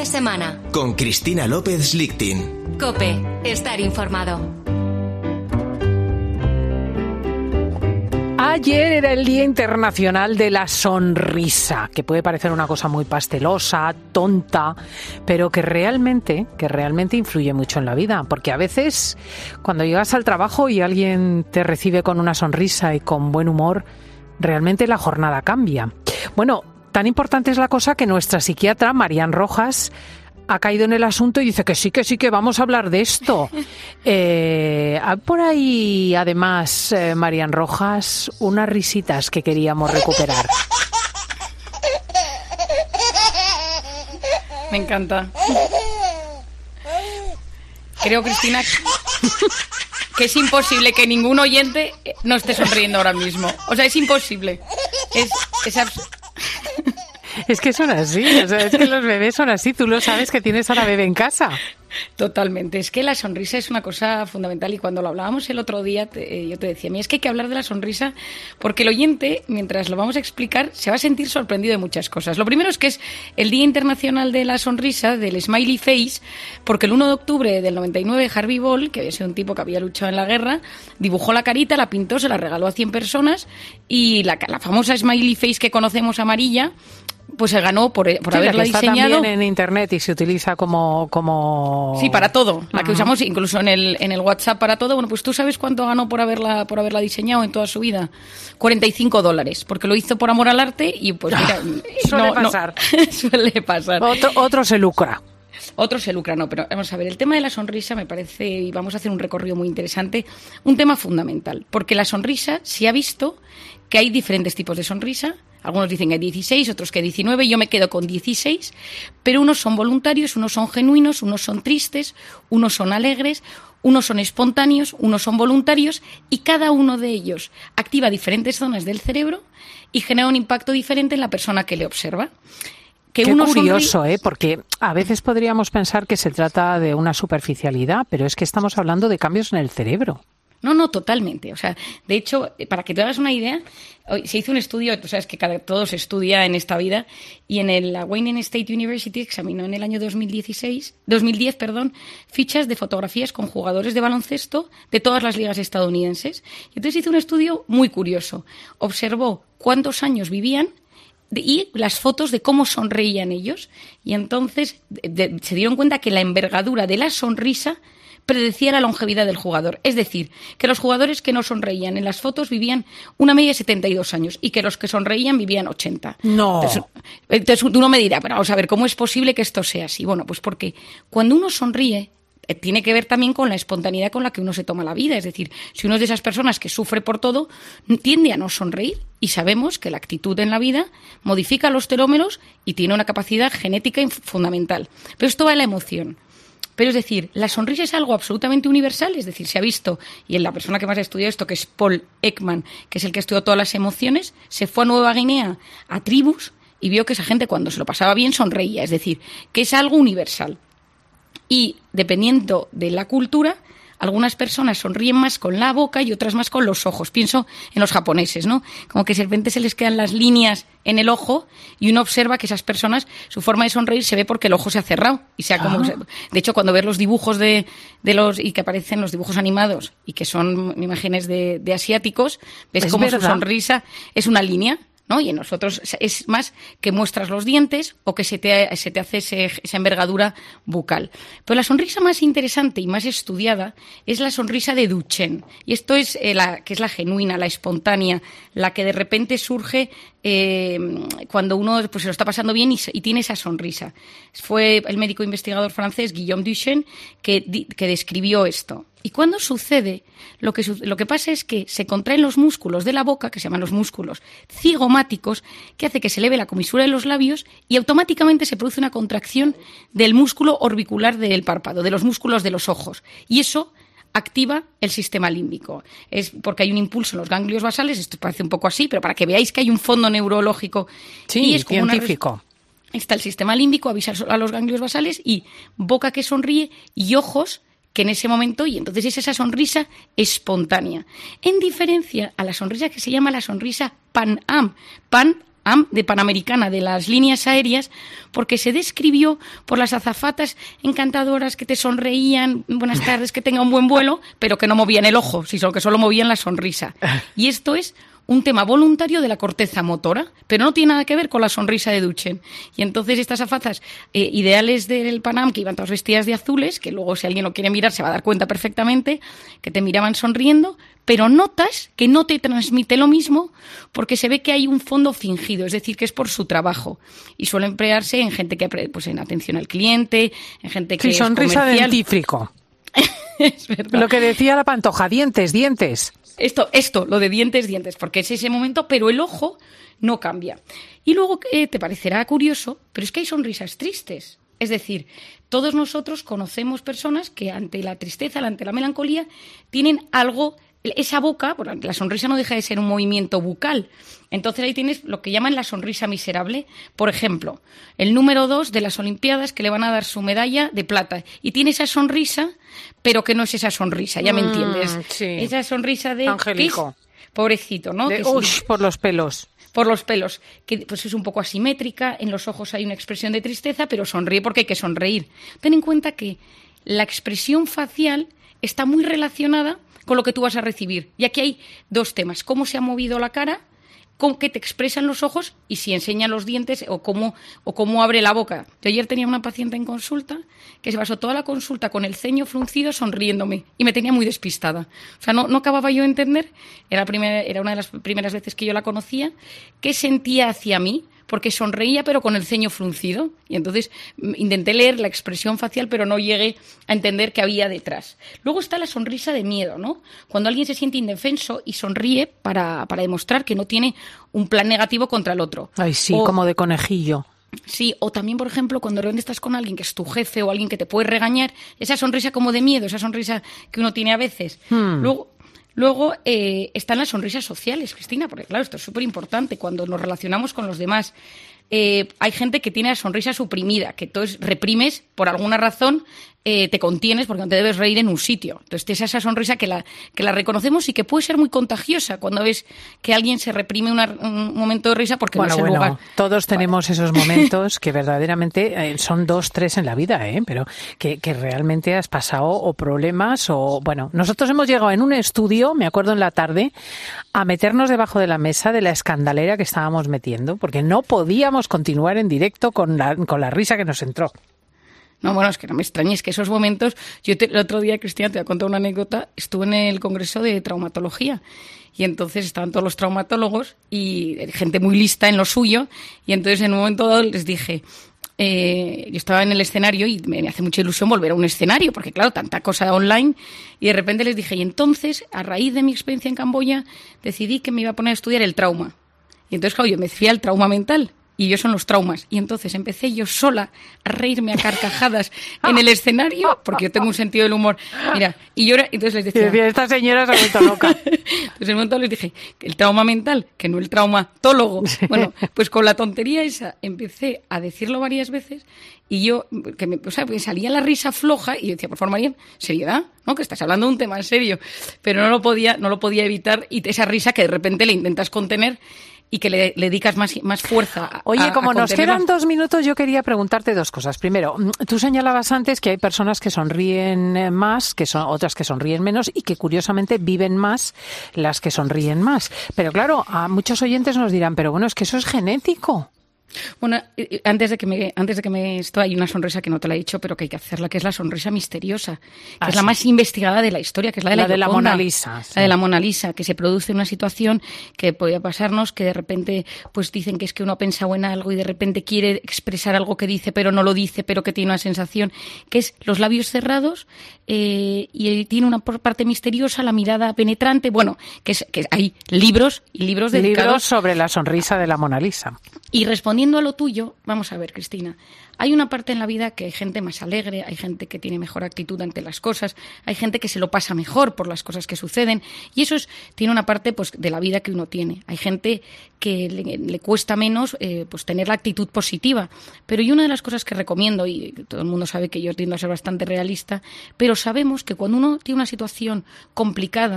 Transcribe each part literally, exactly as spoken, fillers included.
de semana. Con Cristina López Lichtin. COPE. Estar informado. Ayer era el Día Internacional de la Sonrisa, que puede parecer una cosa muy pastelosa, tonta, pero que realmente, que realmente influye mucho en la vida, porque a veces cuando llegas al trabajo y alguien te recibe con una sonrisa y con buen humor, realmente la jornada cambia. Bueno, tan importante es la cosa que nuestra psiquiatra, Marian Rojas, ha caído en el asunto y dice que sí, que sí, que vamos a hablar de esto. Eh, por ahí, además, eh, Marian Rojas, unas risitas que queríamos recuperar. Me encanta. Creo, Cristina, que es imposible que ningún oyente no esté sonriendo ahora mismo. O sea, es imposible. Es, es abs- Es que son así, o sea, es que los bebés son así, tú lo sabes que tienes a la bebé en casa. Totalmente, es que la sonrisa es una cosa fundamental y cuando lo hablábamos el otro día te, eh, yo te decía, mira, es que hay que hablar de la sonrisa porque el oyente, mientras lo vamos a explicar, se va a sentir sorprendido de muchas cosas. Lo primero es que es el Día Internacional de la Sonrisa, del Smiley Face, porque el uno de octubre del noventa y nueve Harvey Ball, que había sido un tipo que había luchado en la guerra, dibujó la carita, la pintó, se la regaló a cien personas y la, la famosa Smiley Face que conocemos amarilla, pues se ganó por, por sí, haberla la que está diseñado. También en internet y se utiliza como como sí, para todo, la que uh-huh. usamos incluso en el en el WhatsApp para todo. Bueno, pues tú sabes cuánto ganó por haberla por haberla diseñado en toda su vida. cuarenta y cinco dólares, porque lo hizo por amor al arte y pues mira, suele no, pasar. No, suele pasar. Otro, otro se lucra. Otro se lucra, no, pero vamos a ver, el tema de la sonrisa me parece, y vamos a hacer un recorrido muy interesante, un tema fundamental, porque la sonrisa se ha visto que hay diferentes tipos de sonrisa. Algunos dicen que hay dieciséis, otros que diecinueve, yo me quedo con dieciséis, pero unos son voluntarios, unos son genuinos, unos son tristes, unos son alegres, unos son espontáneos, unos son voluntarios y cada uno de ellos activa diferentes zonas del cerebro y genera un impacto diferente en la persona que le observa. Que Qué uno curioso, sonríe... ¿eh? Porque a veces podríamos pensar que se trata de una superficialidad, pero es que estamos hablando de cambios en el cerebro. No, no, totalmente. O sea, de hecho, para que te hagas una idea, se hizo un estudio, tú sabes que cada, todo se estudia en esta vida, y en el, la Wayne State University examinó en el año dos mil dieciséis, dos mil diez, perdón, fichas de fotografías con jugadores de baloncesto de todas las ligas estadounidenses. Y entonces hizo un estudio muy curioso. Observó cuántos años vivían y las fotos de cómo sonreían ellos. Y entonces de, de, se dieron cuenta que la envergadura de la sonrisa predecía la longevidad del jugador. Es decir, que los jugadores que no sonreían en las fotos vivían una media de setenta y dos años y que los que sonreían vivían ochenta. No. Entonces, entonces uno me dirá, pero vamos a ver, ¿cómo es posible que esto sea así? Bueno, pues porque cuando uno sonríe, eh, tiene que ver también con la espontaneidad con la que uno se toma la vida. Es decir, si uno es de esas personas que sufre por todo, tiende a no sonreír. Y sabemos que la actitud en la vida modifica los telómeros y tiene una capacidad genética fundamental. Pero esto va de la emoción. Pero es decir, la sonrisa es algo absolutamente universal, es decir, se ha visto, y en la persona que más ha estudiado esto, que es Paul Ekman, que es el que estudió todas las emociones, se fue a Nueva Guinea, a tribus, y vio que esa gente cuando se lo pasaba bien sonreía, es decir, que es algo universal. Y dependiendo de la cultura, algunas personas sonríen más con la boca y otras más con los ojos. Pienso en los japoneses, ¿no? Como que de repente se les quedan las líneas en el ojo y uno observa que esas personas, su forma de sonreír se ve porque el ojo se ha cerrado. Y sea como, ah. De hecho, cuando ves los dibujos de, de los y que aparecen los dibujos animados y que son imágenes de, de asiáticos, ves como su sonrisa es una línea, ¿no? Y en nosotros es más que muestras los dientes o que se te, se te hace ese, esa envergadura bucal. Pero la sonrisa más interesante y más estudiada es la sonrisa de Duchenne. Y esto es eh, la que es la genuina, la espontánea, la que de repente surge eh, cuando uno pues, se lo está pasando bien y, y tiene esa sonrisa. Fue el médico investigador francés Guillaume Duchenne que, que describió esto. Y cuando sucede, lo que, lo que pasa es que se contraen los músculos de la boca, que se llaman los músculos cigomáticos, que hace que se eleve la comisura de los labios y automáticamente se produce una contracción del músculo orbicular del párpado, de los músculos de los ojos. Y eso activa el sistema límbico. Es porque hay un impulso en los ganglios basales, esto parece un poco así, pero para que veáis que hay un fondo neurológico. Sí, y es como científico. Una... Está el sistema límbico, avisa a los ganglios basales y boca que sonríe y ojos que en ese momento, y entonces es esa sonrisa espontánea, en diferencia a la sonrisa que se llama la sonrisa Pan-Am. Pan, de Panamericana de las líneas aéreas, porque se describió por las azafatas encantadoras que te sonreían, buenas tardes, que tenga un buen vuelo, pero que no movían el ojo, sino que solo movían la sonrisa. Y esto es un tema voluntario de la corteza motora, pero no tiene nada que ver con la sonrisa de Duchen. Y entonces estas azafatas eh, ideales del Panam, que iban todas vestidas de azules, que luego si alguien lo quiere mirar se va a dar cuenta perfectamente, que te miraban sonriendo, pero notas que no te transmite lo mismo porque se ve que hay un fondo fingido, es decir, que es por su trabajo. Y suele emplearse en gente que, pues en atención al cliente, en gente que sí, es sonrisa comercial. dentífrico. Es verdad. Lo que decía la Pantoja, dientes, dientes. Esto, esto, lo de dientes, dientes, porque es ese momento, pero el ojo no cambia. Y luego eh, te parecerá curioso, pero es que hay sonrisas tristes. Es decir, todos nosotros conocemos personas que ante la tristeza, ante la melancolía, tienen algo, esa boca, bueno, la sonrisa no deja de ser un movimiento bucal. Entonces ahí tienes lo que llaman la sonrisa miserable. Por ejemplo, el número dos de las Olimpiadas, que le van a dar su medalla de plata. Y tiene esa sonrisa, pero que no es esa sonrisa, ya me Mm, entiendes. sí. Esa sonrisa de... Angélico. Pobrecito, ¿no? De, Que uy, sí, por los pelos. por los pelos, que pues es un poco asimétrica, en los ojos hay una expresión de tristeza, pero sonríe porque hay que sonreír. Ten en cuenta que la expresión facial está muy relacionada con lo que tú vas a recibir. Y aquí hay dos temas: cómo se ha movido la cara, con qué te expresan los ojos y si enseña los dientes o cómo, o cómo abre la boca. Yo ayer tenía una paciente en consulta que se pasó toda la consulta con el ceño fruncido sonriéndome y me tenía muy despistada. O sea, no, no acababa yo de entender, era, la primera, era una de las primeras veces que yo la conocía, qué sentía hacia mí, porque sonreía pero con el ceño fruncido. Y entonces intenté leer la expresión facial, pero no llegué a entender qué había detrás. Luego está la sonrisa de miedo, ¿no? Cuando alguien se siente indefenso y sonríe para, para demostrar que no tiene un plan negativo contra el otro. Ay, sí, o, como de conejillo. Sí, o también, por ejemplo, cuando de repente estás con alguien que es tu jefe o alguien que te puede regañar, esa sonrisa como de miedo, esa sonrisa que uno tiene a veces. Hmm. Luego... Luego eh, están las sonrisas sociales, Cristina, porque claro, esto es súper importante cuando nos relacionamos con los demás. Eh, hay gente que tiene la sonrisa suprimida, que entonces reprimes por alguna razón, eh, te contienes porque no te debes reír en un sitio. Entonces tienes esa sonrisa que la, que la reconocemos y que puede ser muy contagiosa cuando ves que alguien se reprime una, un momento de risa porque Bueno, no es el bueno, lugar. todos tenemos esos momentos que verdaderamente eh, son dos, tres en la vida, ¿eh? Pero que, que realmente has pasado o problemas o... Bueno, nosotros hemos llegado en un estudio, me acuerdo en la tarde, a meternos debajo de la mesa de la escandalera que estábamos metiendo, porque no podíamos continuar en directo con la, con la risa que nos entró. No, bueno, es que no me extrañes que esos momentos... Yo te, el otro día, Cristina, te voy a contar una anécdota. Estuve en el Congreso de Traumatología y entonces estaban todos los traumatólogos y gente muy lista en lo suyo y entonces en un momento dado les dije... Eh, yo estaba en el escenario y me hace mucha ilusión volver a un escenario porque, claro, tanta cosa online y de repente les dije, y entonces, a raíz de mi experiencia en Camboya, decidí que me iba a poner a estudiar el trauma. Y entonces, claro, yo me fui al trauma mental. Y yo son los traumas. Y entonces empecé yo sola a reírme a carcajadas en el escenario, porque yo tengo un sentido del humor. Mira, y yo era, entonces les decía... Esta señora se ha vuelto loca. Entonces en un momento les dije, el trauma mental, que no el traumatólogo. Bueno, pues con la tontería esa empecé a decirlo varias veces y yo, que me, o sea, me salía la risa floja y yo decía, por favor, María, seriedad, ¿no? Que estás hablando de un tema en serio. Pero no lo podía, no lo podía evitar y esa risa que de repente le intentas contener y que le, le dedicas más, más fuerza a, Oye, como a nos contenerlo. quedan dos minutos, yo quería preguntarte dos cosas. Primero, tú señalabas antes que hay personas que sonríen más, que son otras que sonríen menos y que curiosamente viven más las que sonríen más. Pero claro, a muchos oyentes nos dirán, pero bueno, es que eso es genético. Bueno, antes de que me, antes de que me esto hay una sonrisa que no te la he dicho, pero que hay que hacerla, que es la sonrisa misteriosa, que Ah, es sí. la más investigada de la historia, que es la de la, La de la Gioconda. Mona Lisa, sí. La de la Mona Lisa, que se produce en una situación que podía pasarnos, que de repente pues dicen que es que uno ha pensado en algo y de repente quiere expresar algo que dice, pero no lo dice, pero que tiene una sensación, que es los labios cerrados eh, y tiene una parte misteriosa, la mirada penetrante, bueno, que, es, que hay libros y libros dedicados... Libros sobre la sonrisa de la Mona Lisa. Y respondiendo a lo tuyo, vamos a ver, Cristina, hay una parte en la vida que hay gente más alegre, hay gente que tiene mejor actitud ante las cosas, hay gente que se lo pasa mejor por las cosas que suceden y eso es, tiene una parte pues de la vida que uno tiene. Hay gente que le, le cuesta menos eh, pues tener la actitud positiva, pero y una de las cosas que recomiendo, y todo el mundo sabe que yo tiendo a ser bastante realista, pero sabemos que cuando uno tiene una situación complicada,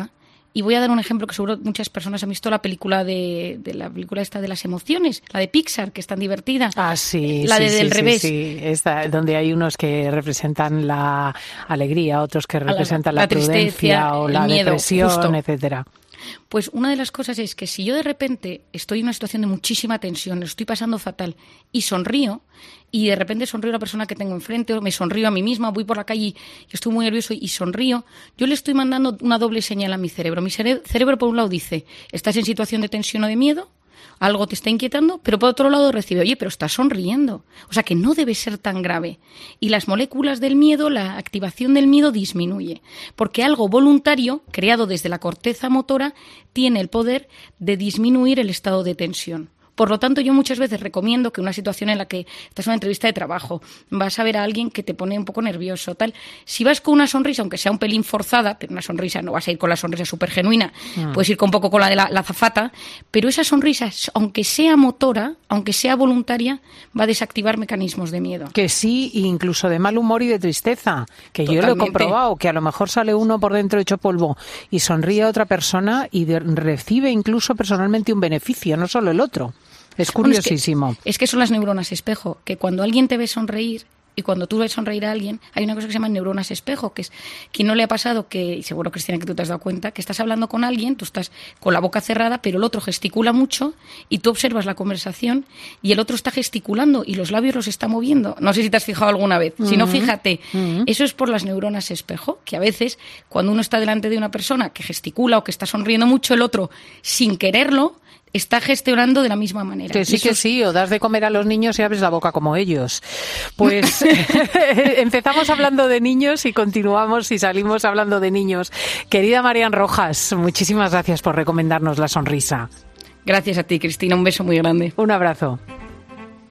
Y voy a dar un ejemplo que seguro muchas personas han visto, la película de, de la película esta de las emociones, la de Pixar, que es tan divertida. Ah, sí. La sí, de sí, Del sí, revés. Sí, esta, donde hay unos que representan la alegría, otros que representan la, la, la prudencia tristeza, o la miedo, depresión, justo. etcétera. Pues una de las cosas es que si yo de repente estoy en una situación de muchísima tensión, lo estoy pasando fatal y sonrío, y de repente sonrío a la persona que tengo enfrente, o me sonrío a mí misma, voy por la calle y yo estoy muy nervioso y sonrío, yo le estoy mandando una doble señal a mi cerebro. Mi cere- cerebro, por un lado, dice, estás en situación de tensión o de miedo, algo te está inquietando, pero por otro lado recibe, oye, pero estás sonriendo. O sea que no debe ser tan grave. Y las moléculas del miedo, la activación del miedo disminuye. Porque algo voluntario, creado desde la corteza motora, tiene el poder de disminuir el estado de tensión. Por lo tanto, yo muchas veces recomiendo que una situación en la que estás en una entrevista de trabajo, vas a ver a alguien que te pone un poco nervioso, tal, si vas con una sonrisa, aunque sea un pelín forzada, pero una sonrisa, no vas a ir con la sonrisa súper genuina, mm. puedes ir con un poco con la de la, la azafata, pero esa sonrisa, aunque sea motora, aunque sea voluntaria, va a desactivar mecanismos de miedo. Que sí, incluso de mal humor y de tristeza, que Totalmente. Yo lo he comprobado, que a lo mejor sale uno por dentro hecho polvo y sonríe a otra persona y de, recibe incluso personalmente un beneficio, no solo el otro. Es curiosísimo. Bueno, es, que, es que son las neuronas espejo, que cuando alguien te ve sonreír y cuando tú ves sonreír a alguien, hay una cosa que se llama neuronas espejo, que es, quien no le ha pasado, que y seguro, Cristina, que tú te has dado cuenta, que estás hablando con alguien, tú estás con la boca cerrada, pero el otro gesticula mucho y tú observas la conversación y el otro está gesticulando y los labios los está moviendo. No sé si te has fijado alguna vez. Uh-huh. Si no, fíjate. Uh-huh. Eso es por las neuronas espejo, que a veces cuando uno está delante de una persona que gesticula o que está sonriendo mucho, el otro, sin quererlo, está gestionando de la misma manera. Que sí, Eso que es... sí, o das de comer a los niños y abres la boca como ellos. Pues empezamos hablando de niños y continuamos y salimos hablando de niños. Querida Marian Rojas, muchísimas gracias por recomendarnos la sonrisa. Gracias a ti, Cristina. Un beso muy grande. Un abrazo.